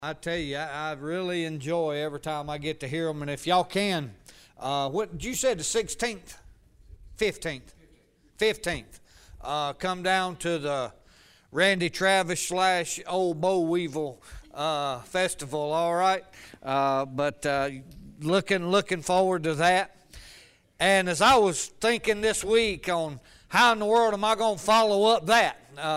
I tell you, I really enjoy every time I get to hear them. And if y'all can, what did you say, the 16th? 15th? 15th. Come down to the Randy Travis / Old Boll Weevil festival, all right? But looking forward to that. And as I was thinking this week on how in the world am I going to follow up that,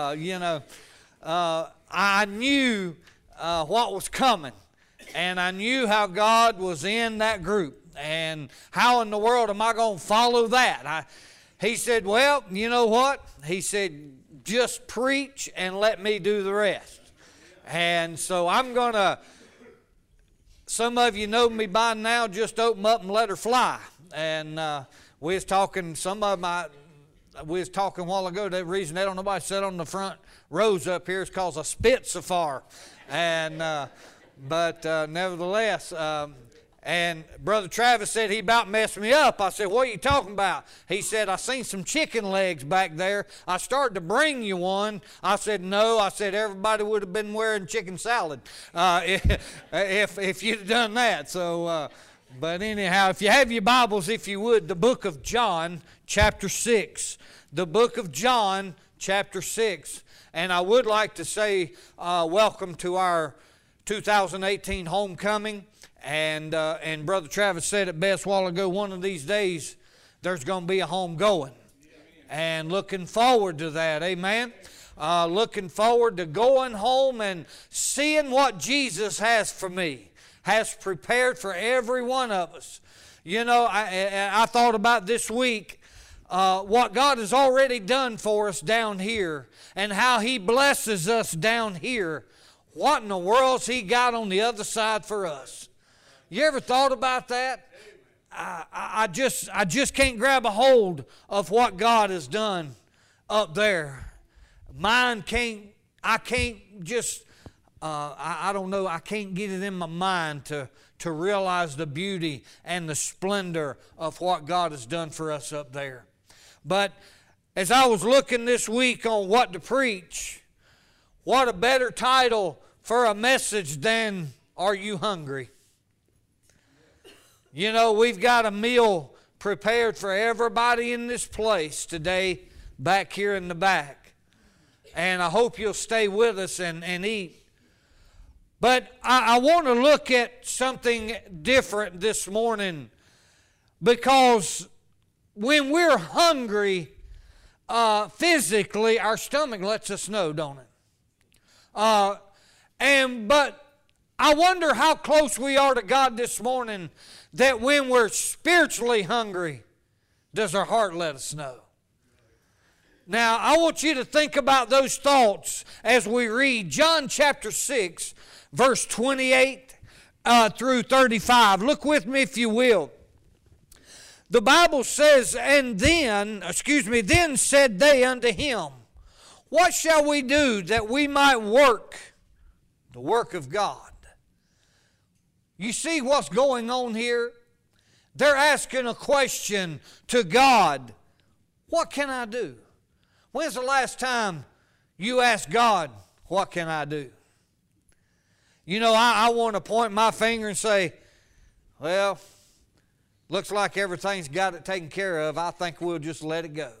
I knew what was coming, and I knew how God was in that group, and how in the world am I going to follow that? He said, well, you know what? He said, just preach and let me do the rest. And so I'm going to, some of you know me by now, just open up and let her fly. And we was talking a while ago, the reason they don't nobody sit on the front rows up here is because of Spitfire. And but nevertheless, and Brother Travis said he about messed me up. I said, what are you talking about? He said, I seen some chicken legs back there. I started to bring you one. I said, no. I said, everybody would have been wearing chicken salad if you'd have done that. So, but anyhow, if you have your Bibles, if you would, the book of John, chapter 6. The book of John, chapter 6. And I would like to say welcome to our 2018 homecoming. And Brother Travis said it best a while ago, one of these days there's going to be a homegoing. And looking forward to that, amen? Looking forward to going home and seeing what Jesus has for me, has prepared for every one of us. You know, I thought about this week what God has already done for us down here and how He blesses us down here. What in the world's He got on the other side for us? You ever thought about that? I just can't grab a hold of what God has done up there. I don't know, I can't get it in my mind to realize the beauty and the splendor of what God has done for us up there. But as I was looking this week on what to preach, what a better title for a message than Are You Hungry? You know, we've got a meal prepared for everybody in this place today back here in the back. And I hope you'll stay with us and eat. But I want to look at something different this morning, because when we're hungry, physically, our stomach lets us know, don't it? But I wonder how close we are to God this morning, that when we're spiritually hungry, does our heart let us know? Now, I want you to think about those thoughts as we read John chapter 6, verse 28 through 35. Look with me if you will. The Bible says, then said they unto him, what shall we do that we might work the work of God? You see what's going on here? They're asking a question to God. What can I do? When's the last time you asked God, what can I do? You know, I want to point my finger and say, well, looks like everything's got it taken care of. I think we'll just let it go.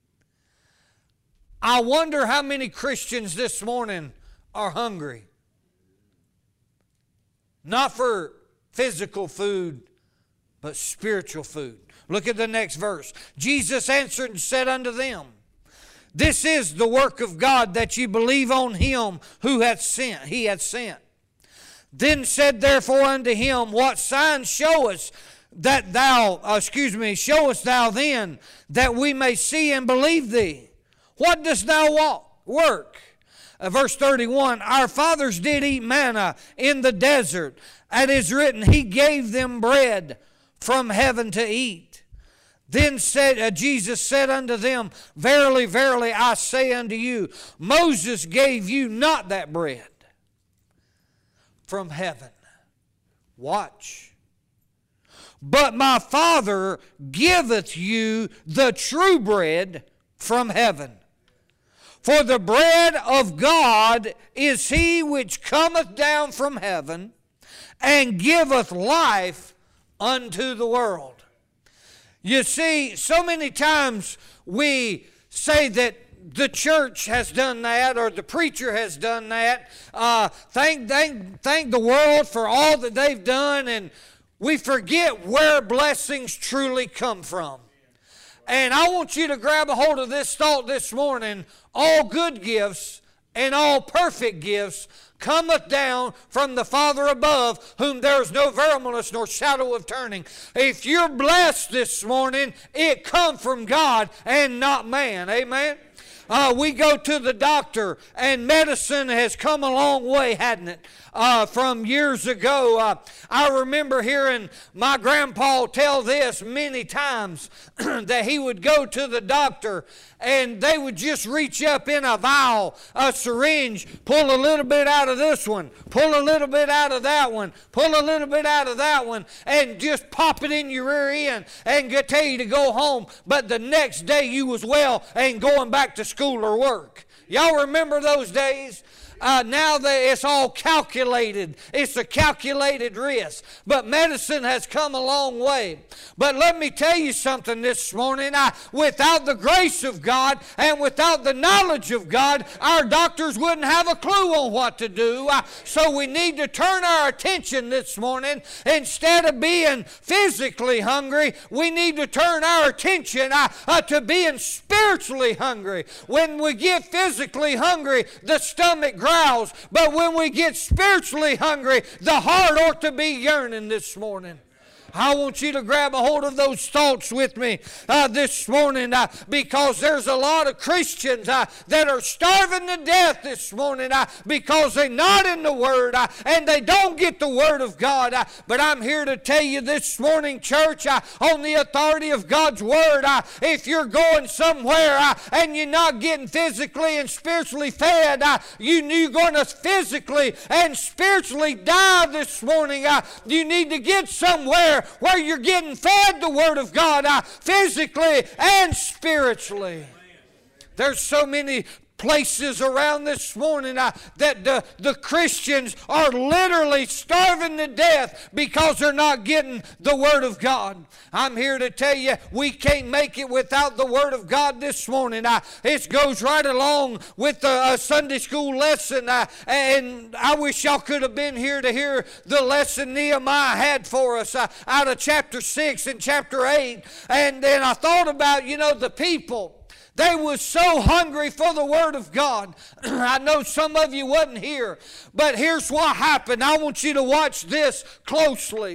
I wonder how many Christians this morning are hungry. Not for physical food, but spiritual food. Look at the next verse. Jesus answered and said unto them, this is the work of God, that ye believe on Him who hath sent. He hath sent. Then said therefore unto him, what sign showest showest thou then, that we may see and believe thee? What dost thou work? Verse 31, our fathers did eat manna in the desert. It is written, He gave them bread from heaven to eat. Then Jesus said unto them, verily, verily, I say unto you, Moses gave you not that bread from heaven. Watch. But my Father giveth you the true bread from heaven. For the bread of God is he which cometh down from heaven, and giveth life unto the world. You see, so many times we say that the church has done that, or the preacher has done that. Thank the world for all that they've done, and we forget where blessings truly come from. And I want you to grab a hold of this thought this morning. All good gifts and all perfect gifts cometh down from the Father above, whom there is no variableness nor shadow of turning. If you're blessed this morning, it come from God and not man. Amen? We go to the doctor, and medicine has come a long way, hadn't it? From years ago, I remember hearing my grandpa tell this many times, that he would go to the doctor and they would just reach up in a vial, a syringe, pull a little bit out of this one, pull a little bit out of that one, pull a little bit out of that one, and just pop it in your rear end and tell you to go home. But the next day you was well and going back to school or work. Y'all remember those days? Now it's all calculated. It's a calculated risk. But medicine has come a long way. But let me tell you something this morning. Without the grace of God and without the knowledge of God, our doctors wouldn't have a clue on what to do. So we need to turn our attention this morning. Instead of being physically hungry, we need to turn our attention to being spiritually hungry. When we get physically hungry, the stomach growls. But when we get spiritually hungry, the heart ought to be yearning this morning. I want you to grab a hold of those thoughts with me this morning, because there's a lot of Christians that are starving to death this morning because they're not in the Word and they don't get the Word of God. But I'm here to tell you this morning, church, on the authority of God's Word, if you're going somewhere and you're not getting physically and spiritually fed, you're going to physically and spiritually die this morning. You need to get somewhere where you're getting fed the Word of God physically and spiritually. There's so many places around this morning that the Christians are literally starving to death because they're not getting the Word of God. I'm here to tell you, we can't make it without the Word of God this morning. It goes right along with the Sunday school lesson, and I wish y'all could have been here to hear the lesson Nehemiah had for us out of chapter 6 and chapter 8. And then I thought about, the people. They was so hungry for the Word of God. I know some of you wasn't here, but here's what happened. I want you to watch this closely.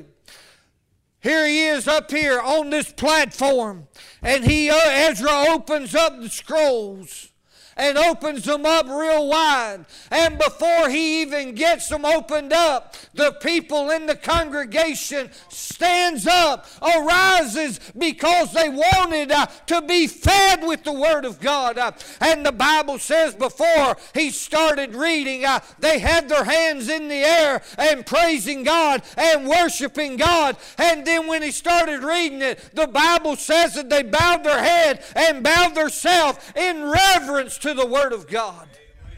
Here he is up here on this platform, and Ezra opens up the scrolls and opens them up real wide. And before he even gets them opened up, the people in the congregation stands up, arises, because they wanted to be fed with the Word of God. And the Bible says before he started reading, they had their hands in the air and praising God and worshiping God. And then when he started reading it, the Bible says that they bowed their head and bowed themselves in reverence to the Word of God.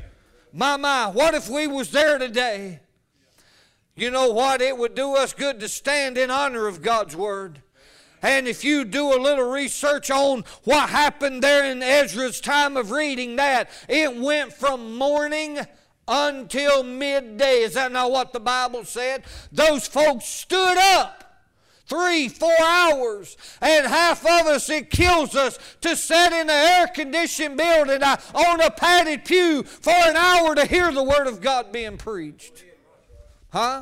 My, what if we was there today? You know what? It would do us good to stand in honor of God's Word. And if you do a little research on what happened there in Ezra's time of reading that, it went from morning until midday. Is that not what the Bible said? Those folks stood up 3-4 hours, and half of us, it kills us to sit in an air-conditioned building on a padded pew for an hour to hear the Word of God being preached. Huh?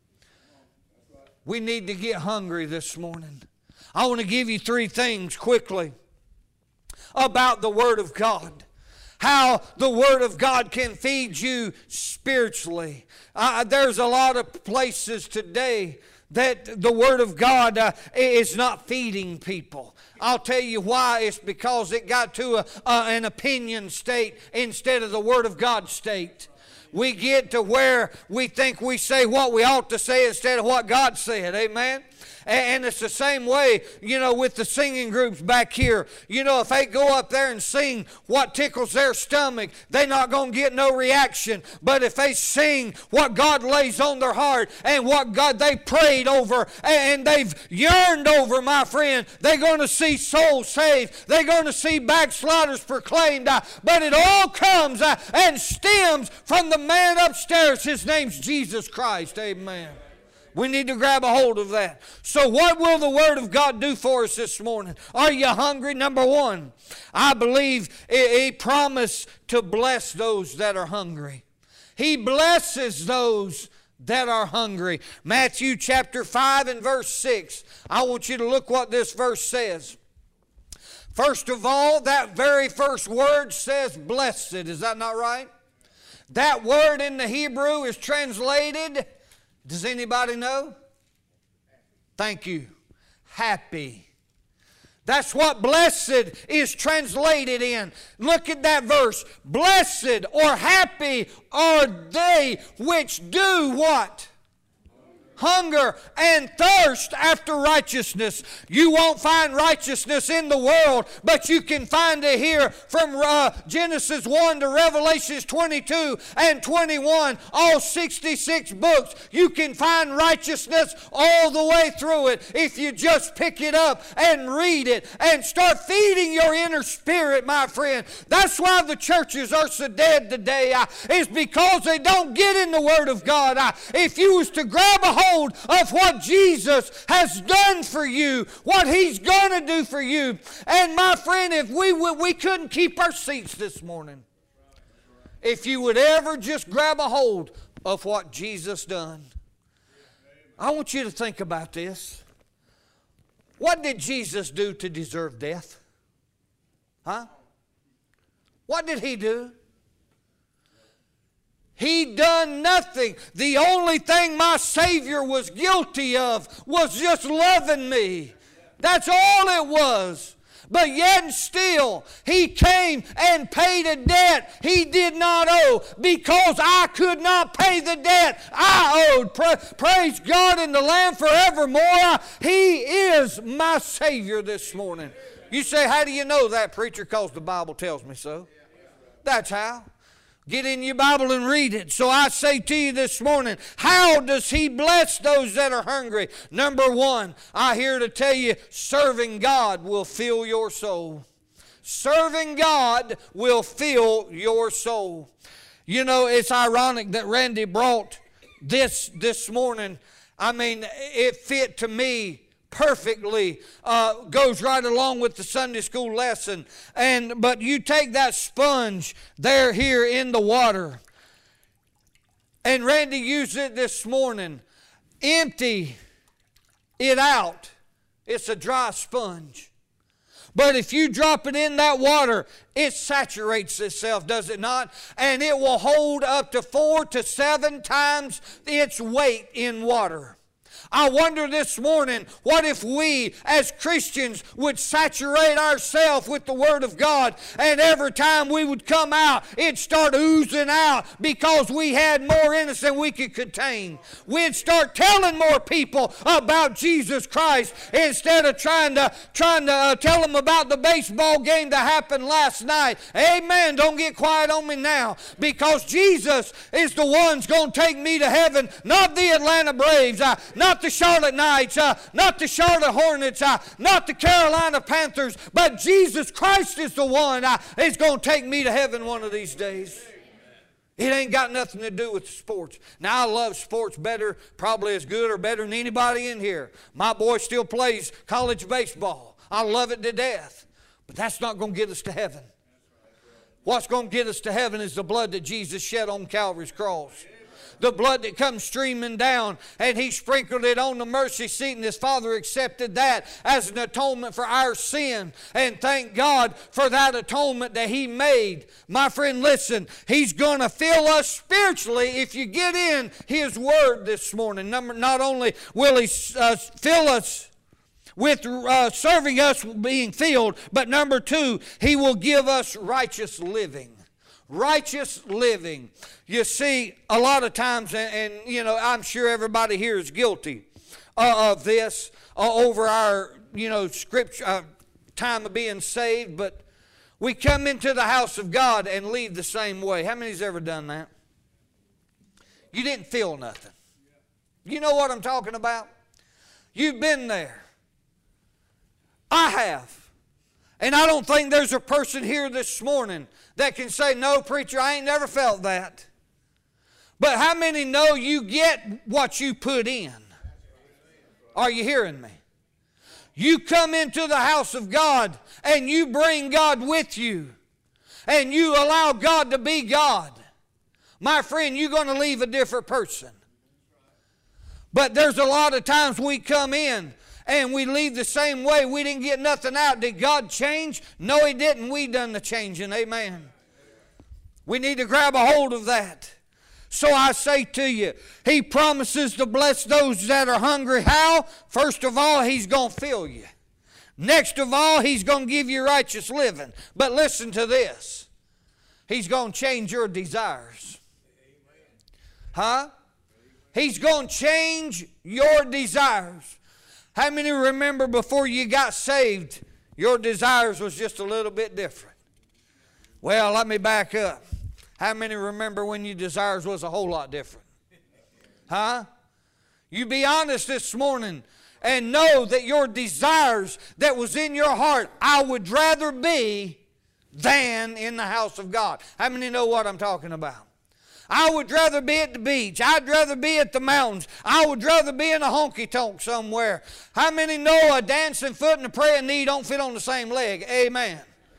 We need to get hungry this morning. I want to give you 3 things quickly about the Word of God. How the Word of God can feed you spiritually. There's a lot of places today that the Word of God is not feeding people. I'll tell you why. It's because it got to an opinion state instead of the Word of God state. We get to where we think we say what we ought to say instead of what God said. Amen? And it's the same way, with the singing groups back here. If they go up there and sing what tickles their stomach, they're not going to get no reaction. But if they sing what God lays on their heart and what God they prayed over and they've yearned over, my friend, they're going to see souls saved. They're going to see backsliders proclaimed. But it all comes and stems from the man upstairs. His name's Jesus Christ. Amen. We need to grab a hold of that. So what will the Word of God do for us this morning? Are you hungry? Number one, I believe He promised to bless those that are hungry. He blesses those that are hungry. Matthew chapter 5 and verse 6. I want you to look what this verse says. First of all, that very first word says blessed. Is that not right? That word in the Hebrew is translated, does anybody know? Thank you. Happy. That's what blessed is translated in. Look at that verse. Blessed or happy are they which do what? Hunger and thirst after righteousness. You won't find righteousness in the world, but you can find it here from Genesis 1 to Revelations 22 and 21. All 66 books. You can find righteousness all the way through it if you just pick it up and read it and start feeding your inner spirit, my friend. That's why the churches are so dead today. It's because they don't get in the Word of God. If you was to grab a hold of what Jesus has done for you, what He's going to do for you. And my friend, if we couldn't keep our seats this morning, if you would ever just grab a hold of what Jesus done. I want you to think about this. What did Jesus do to deserve death? Huh? What did He do? He done nothing. The only thing my Savior was guilty of was just loving me. That's all it was. But yet and still, He came and paid a debt He did not owe because I could not pay the debt I owed. Praise God and the Lamb forevermore. He is my Savior this morning. You say, how do you know that, preacher? Because the Bible tells me so. That's how. Get in your Bible and read it. So I say to you this morning, how does He bless those that are hungry? Number one, I'm here to tell you, serving God will fill your soul. Serving God will fill your soul. It's ironic that Randy brought this morning. I mean, it fit to me perfectly, goes right along with the Sunday school lesson. But you take that sponge there here in the water, and Randy used it this morning. Empty it out. It's a dry sponge. But if you drop it in that water, it saturates itself, does it not? And it will hold up to 4 to 7 times its weight in water. I wonder this morning, what if we as Christians would saturate ourselves with the Word of God, and every time we would come out, it'd start oozing out because we had more in us than we could contain. We'd start telling more people about Jesus Christ instead of trying to tell them about the baseball game that happened last night. Amen. Don't get quiet on me now, because Jesus is the one's going to take me to heaven, not the Atlanta Braves, not the Charlotte Knights, not the Charlotte Hornets, not the Carolina Panthers, but Jesus Christ is the one that's going to take me to heaven one of these days. It ain't got nothing to do with sports. Now, I love sports better, probably as good or better than anybody in here. My boy still plays college baseball. I love it to death. But that's not going to get us to heaven. What's going to get us to heaven is the blood that Jesus shed on Calvary's cross. The blood that comes streaming down, and He sprinkled it on the mercy seat, and His Father accepted that as an atonement for our sin. And thank God for that atonement that He made. My friend, listen, He's going to fill us spiritually if you get in His Word this morning. Not only will He fill us with serving us being filled, but number two, He will give us righteous living. Righteous living. You see, a lot of times, and I'm sure everybody here is guilty of this over our, scripture time of being saved, but we come into the house of God and leave the same way. How many's ever done that? You didn't feel nothing. You know what I'm talking about? You've been there. I have. And I don't think there's a person here this morning that can say, no, preacher, I ain't never felt that. But how many know you get what you put in? Are you hearing me? You come into the house of God and you bring God with you and you allow God to be God. My friend, you're going to leave a different person. But there's a lot of times we come in and we leave the same way. We didn't get nothing out. Did God change? No, He didn't. We done the changing. Amen. We need to grab a hold of that. So I say to you, He promises to bless those that are hungry. How? First of all, He's going to fill you. Next of all, He's going to give you righteous living. But listen to this. He's going to change your desires. Huh? He's going to change your desires. How many remember before you got saved, your desires was just a little bit different? Well, let me back up. How many remember when your desires was a whole lot different? Huh? You be honest this morning and know that your desires that was in your heart, I would rather be than in the house of God. How many know what I'm talking about? I would rather be at the beach. I'd rather be at the mountains. I would rather be in a honky-tonk somewhere. How many know a dancing foot and a praying knee don't fit on the same leg? Amen.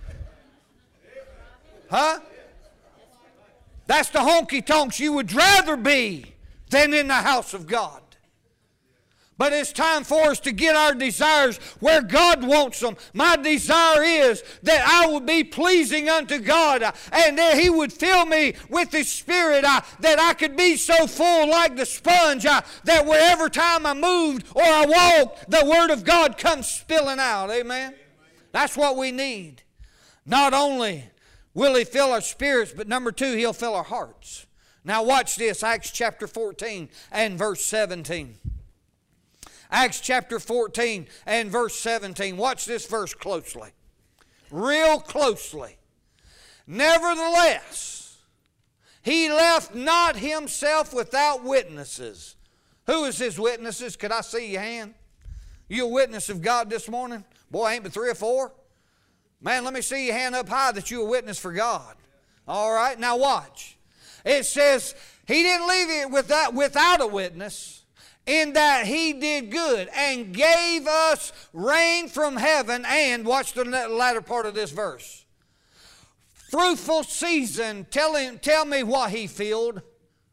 Huh? That's the honky-tonks you would rather be than in the house of God. But it's time for us to get our desires where God wants them. My desire is that I would be pleasing unto God and that He would fill me with His Spirit, that I could be so full like the sponge that wherever time I moved or I walked, the Word of God comes spilling out. Amen? That's what we need. Not only will He fill our spirits, but number two, He'll fill our hearts. Now watch this, Acts chapter 14 and verse 17. Acts chapter 14 and verse 17. Watch this verse closely. Real closely. Nevertheless, He left not Himself without witnesses. Who is His witnesses? Could I see your hand? You a witness of God this morning? Boy, ain't but 3 or 4. Man, let me see your hand up high that you're a witness for God. All right, now watch. It says, He didn't leave it without a witness, in that He did good and gave us rain from heaven and, watch the latter part of this verse, fruitful season. Tell me what He filled.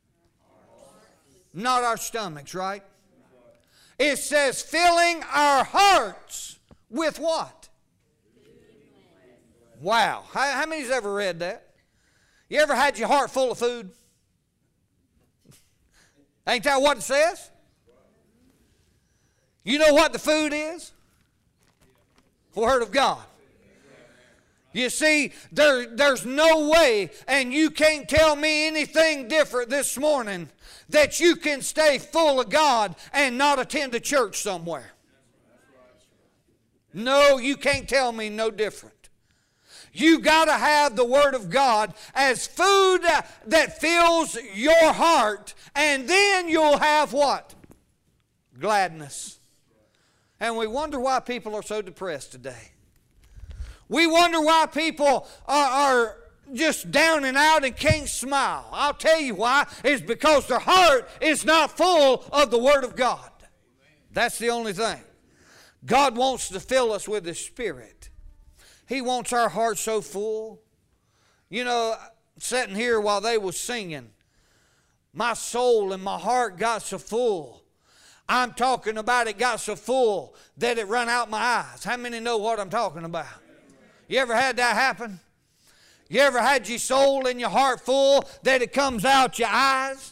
Not our stomachs, right? It says filling our hearts with what? Wow. How many's ever read that? You ever had your heart full of food? Ain't that what it says? You know what the food is? Word of God. You see, there's no way, and you can't tell me anything different this morning, that you can stay full of God and not attend a church somewhere. No, you can't tell me no different. You got to have the Word of God as food that fills your heart, and then you'll have what? Gladness. And we wonder why people are so depressed today. We wonder why people are just down and out and can't smile. I'll tell you why. It's because their heart is not full of the Word of God. That's the only thing. God wants to fill us with His Spirit. He wants our heart so full. You know, sitting here while they were singing, my soul and my heart got so full. I'm talking about it got so full that it run out my eyes. How many know what I'm talking about? You ever had that happen? You ever had your soul and your heart full that it comes out your eyes?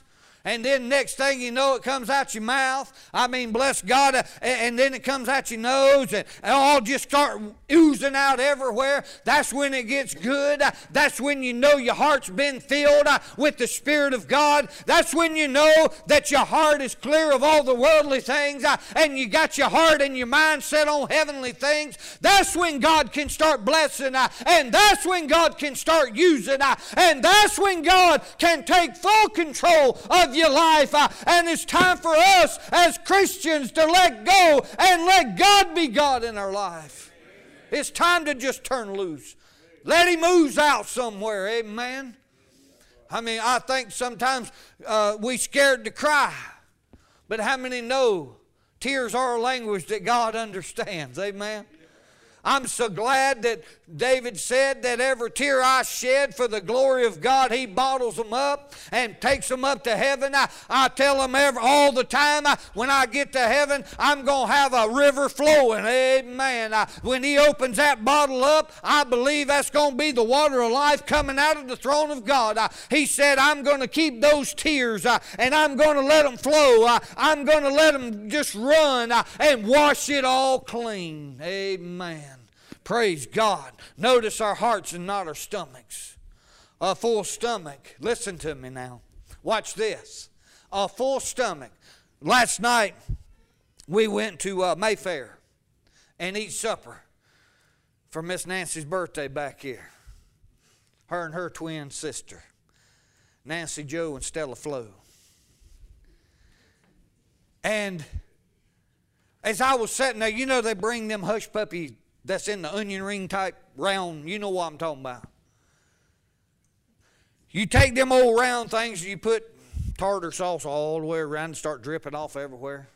and then next thing you know, it comes out your mouth. I mean, bless God, and then it comes out your nose, and all just start oozing out everywhere. That's when it gets good. That's when you know your heart's been filled with the Spirit of God. That's when you know that your heart is clear of all the worldly things, and you got your heart and your mind set on heavenly things. That's when God can start blessing, and that's when God can start using, and that's when God can take full control of your life. And it's time for us as Christians to let go and let God be God in our life. It's time to just turn loose. Let Him ooze out somewhere. Amen. I mean, I think sometimes we scared to cry. But how many know tears are a language that God understands? Amen. I'm so glad that David said that every tear I shed for the glory of God, He bottles them up and takes them up to heaven. I tell them all the time, when I get to heaven, I'm going to have a river flowing. Amen. When He opens that bottle up, I believe that's going to be the water of life coming out of the throne of God. He said, I'm going to keep those tears and I'm going to let them flow. I'm going to let them just run and wash it all clean. Amen. Praise God. Notice our hearts and not our stomachs. A full stomach. Listen to me now. Watch this. A full stomach. Last night we went to Mayfair and eat supper for Miss Nancy's birthday back here. Her and her twin sister, Nancy Joe and Stella Flo. And as I was sitting there, you know they bring them hush puppies that's in the onion ring type round. You know what I'm talking about. You take them old round things, you put tartar sauce all the way around and start dripping off everywhere.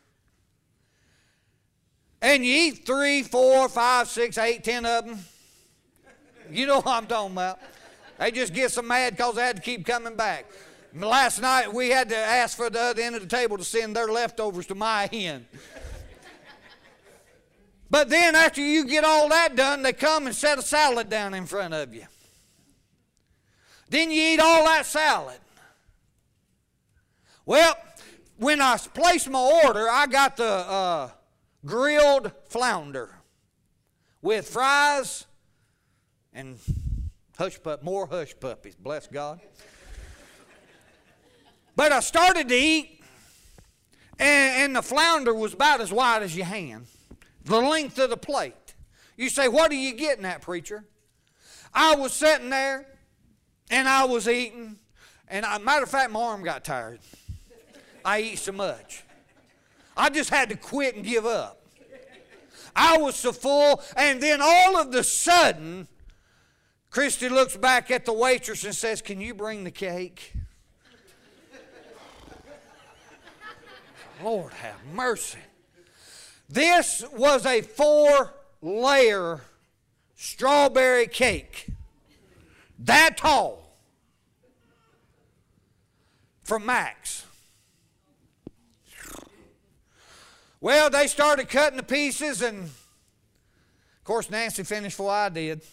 And you eat 3, 4, 5, 6, 8, 10 of them. You know what I'm talking about. They just get so mad because they had to keep coming back. Last night we had to ask for the other end of the table to send their leftovers to my end. But then after you get all that done, they come and set a salad down in front of you. Then you eat all that salad. Well, when I placed my order, I got the grilled flounder with fries and more hush puppies, bless God. But I started to eat, and the flounder was about as wide as your hand. The length of the plate. You say, what are you getting at, preacher? I was sitting there, and I was eating, and matter of fact, my arm got tired. I eat so much. I just had to quit and give up. I was so full, and then all of a sudden, Christy looks back at the waitress and says, can you bring the cake? Lord have mercy. This was a 4-layer strawberry cake. That tall. From Max. Well, they started cutting the pieces, and of course Nancy finished before I did.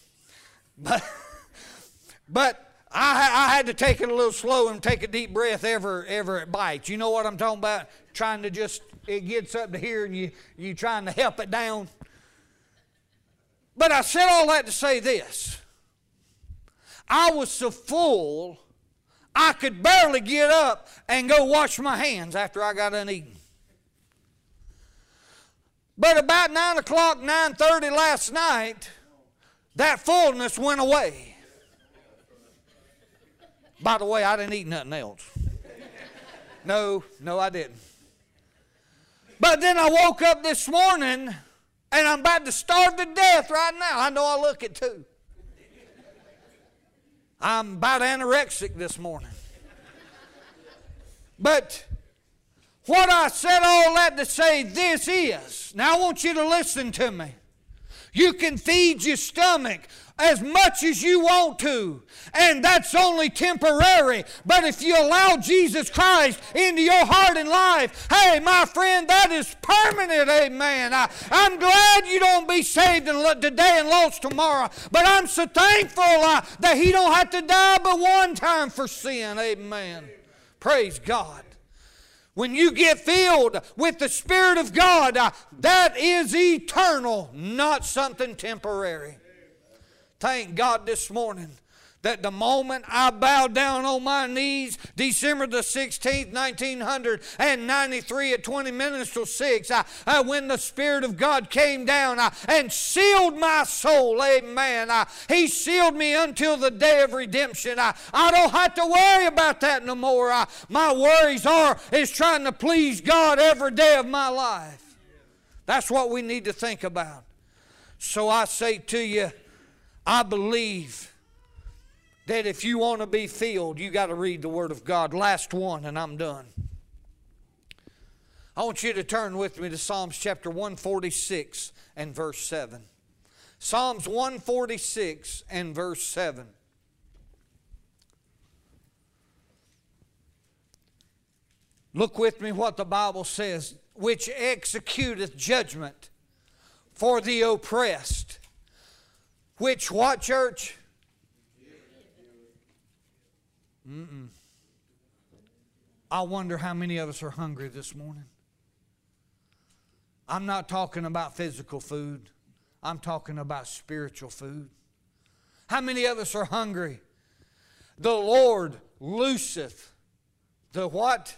But I had to take it a little slow and take a deep breath every bite. You know what I'm talking about? Trying to just, it gets up to here and you trying to help it down. But I said all that to say this. I was so full, I could barely get up and go wash my hands after I got done eating. But about 9 o'clock, 9:30 last night, that fullness went away. By the way, I didn't eat nothing else. No, I didn't. But then I woke up this morning, and I'm about to starve to death right now. I know I look it too. I'm about anorexic this morning. But what I said all that to say this is, now I want you to listen to me. You can feed your stomach as much as you want to, and that's only temporary. But if you allow Jesus Christ into your heart and life, hey, my friend, that is permanent, amen. I'm glad you don't be saved today and lost tomorrow, but I'm so thankful that He don't have to die but one time for sin, amen. Praise God. When you get filled with the Spirit of God, that is eternal, not something temporary. Thank God this morning that the moment I bowed down on my knees, December the 16th, 1993 at 20 minutes till 6, when the Spirit of God came down and sealed my soul, amen. He sealed me until the day of redemption. I don't have to worry about that no more. My worries is trying to please God every day of my life. That's what we need to think about. So I say to you, I believe that if you want to be filled, you got to read the Word of God. Last one, and I'm done. I want you to turn with me to Psalms chapter 146 and verse 7. Psalms 146 and verse 7. Look with me what the Bible says. Which executeth judgment for the oppressed. Which what, church? I wonder how many of us are hungry this morning. I'm not talking about physical food. I'm talking about spiritual food. How many of us are hungry? The Lord looseth the what?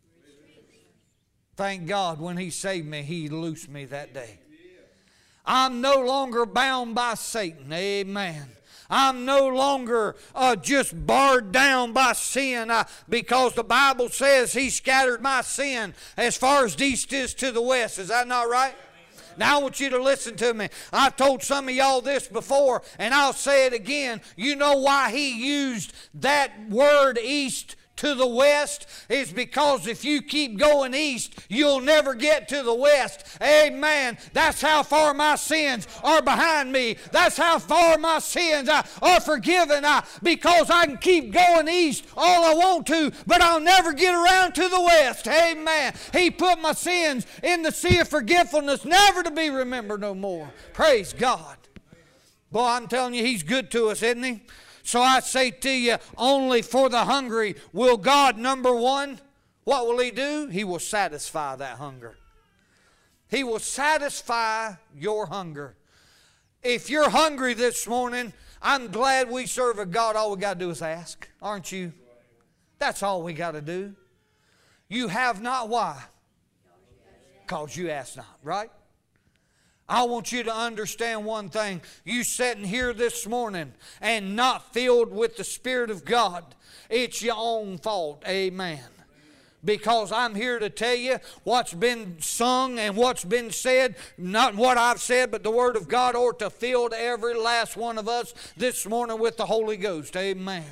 Thank God when He saved me, He loosed me that day. I'm no longer bound by Satan. Amen. I'm no longer just barred down by sin because the Bible says He scattered my sin as far as the east is to the west. Is that not right? Now I want you to listen to me. I've told some of y'all this before, and I'll say it again. You know why He used that word east to the west? Is because if you keep going east, you'll never get to the west. Amen. That's how far my sins are behind me. That's how far my sins are forgiven, because I can keep going east all I want to, but I'll never get around to the west. Amen. He put my sins in the sea of forgetfulness, never to be remembered no more. Praise God. Boy, I'm telling you, He's good to us, isn't He? So I say to you, only for the hungry will God, number one, what will He do? He will satisfy that hunger. He will satisfy your hunger. If you're hungry this morning, I'm glad we serve a God. All we got to do is ask, aren't you? That's all we got to do. You have not, why? Because you ask not, right? I want you to understand one thing. You sitting here this morning and not filled with the Spirit of God, it's your own fault. Amen. Because I'm here to tell you what's been sung and what's been said, not what I've said, but the Word of God ought to fill every last one of us this morning with the Holy Ghost. Amen.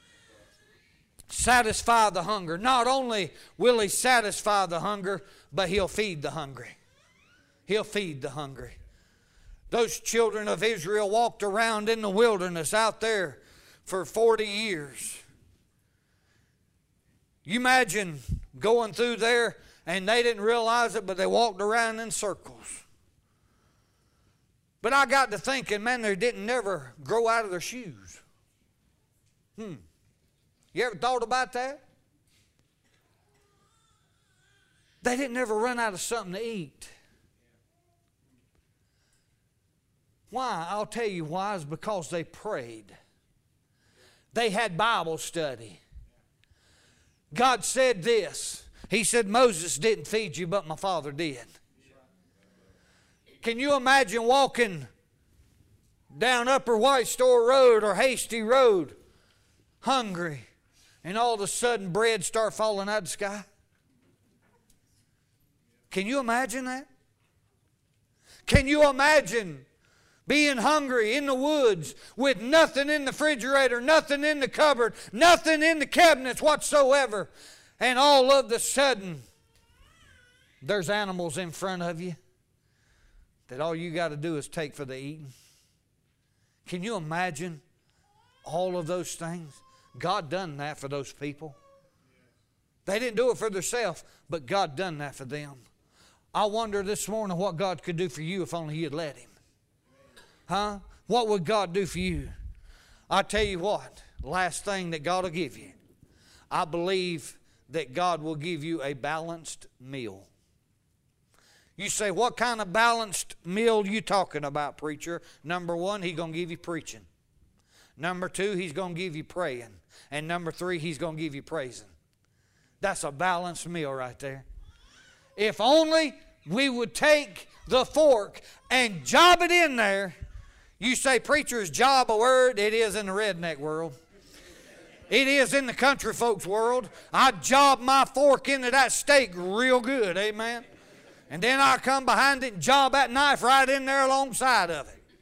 Satisfy the hunger. Not only will He satisfy the hunger, but He'll feed the hungry. He'll feed the hungry. Those children of Israel walked around in the wilderness out there for 40 years. You imagine going through there and they didn't realize it, but they walked around in circles. But I got to thinking, man, they didn't never grow out of their shoes. You ever thought about that? They didn't ever run out of something to eat. Why? I'll tell you why. It's because they prayed. They had Bible study. God said this. He said, Moses didn't feed you, but my Father did. Can you imagine walking down Upper White Store Road or Hasty Road hungry, and all of a sudden bread start falling out of the sky? Can you imagine that? Can you imagine being hungry in the woods with nothing in the refrigerator, nothing in the cupboard, nothing in the cabinets whatsoever, and all of a sudden there's animals in front of you that all you got to do is take for the eating? Can you imagine all of those things? God done that for those people. They didn't do it for themselves, but God done that for them. I wonder this morning what God could do for you if only you'd let Him. Huh? What would God do for you? I tell you what, last thing that God will give you. I believe that God will give you a balanced meal. You say, what kind of balanced meal you talking about, preacher? Number one, He's going to give you preaching. Number two, He's going to give you praying. And number three, He's going to give you praising. That's a balanced meal right there. If only we would take the fork and job it in there. You say, preachers, job a word. It is in the redneck world. It is in the country folks world. I job my fork into that steak real good, amen. And then I come behind it and job that knife right in there alongside of it.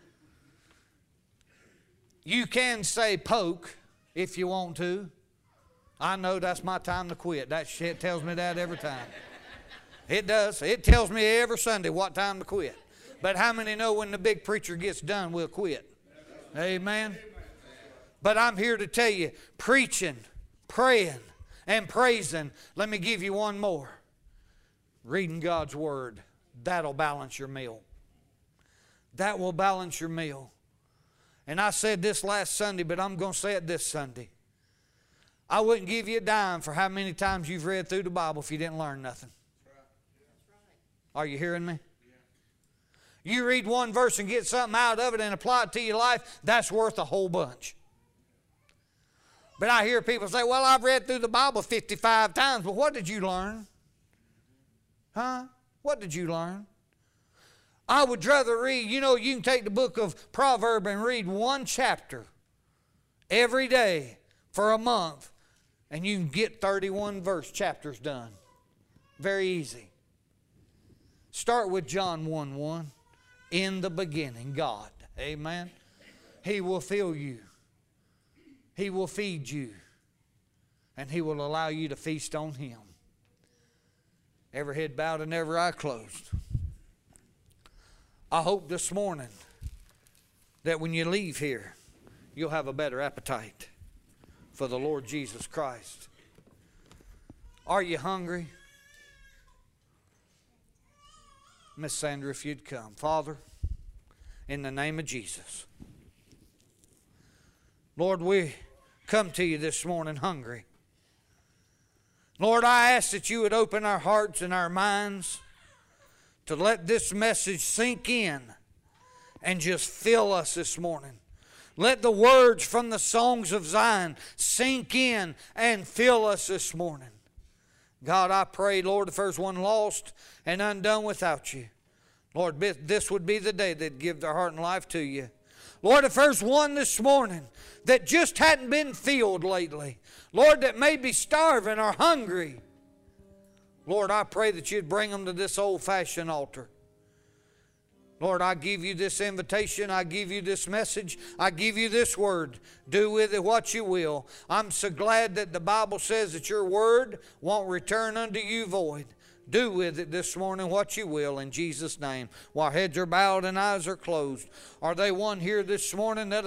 You can say poke if you want to. I know that's my time to quit. That shit tells me that every time. It does. It tells me every Sunday what time to quit. But how many know when the big preacher gets done, we'll quit? Amen. But I'm here to tell you, preaching, praying, and praising. Let me give you one more. Reading God's Word. That'll balance your meal. That will balance your meal. And I said this last Sunday, but I'm going to say it this Sunday. I wouldn't give you a dime for how many times you've read through the Bible if you didn't learn nothing. Are you hearing me? You read one verse and get something out of it and apply it to your life, that's worth a whole bunch. But I hear people say, well, I've read through the Bible 55 times, but what did you learn? Huh? What did you learn? I would rather read, you can take the book of Proverbs and read one chapter every day for a month, and you can get 31 chapters done. Very easy. Start with John 1:1. In the beginning, God. Amen. He will fill you. He will feed you. And He will allow you to feast on Him. Every head bowed and every eye closed. I hope this morning that when you leave here, you'll have a better appetite for the Lord Jesus Christ. Are you hungry? Miss Sandra, if you'd come. Father, in the name of Jesus. Lord, we come to you this morning hungry. Lord, I ask that you would open our hearts and our minds to let this message sink in and just fill us this morning. Let the words from the songs of Zion sink in and fill us this morning. God, I pray, Lord, if there's one lost and undone without you, Lord, this would be the day they'd give their heart and life to you. Lord, if there's one this morning that just hadn't been filled lately, Lord, that may be starving or hungry, Lord, I pray that you'd bring them to this old-fashioned altar. Lord, I give you this invitation. I give you this message. I give you this word. Do with it what you will. I'm so glad that the Bible says that your word won't return unto you void. Do with it this morning what you will in Jesus' name. While heads are bowed and eyes are closed. Are they one here this morning that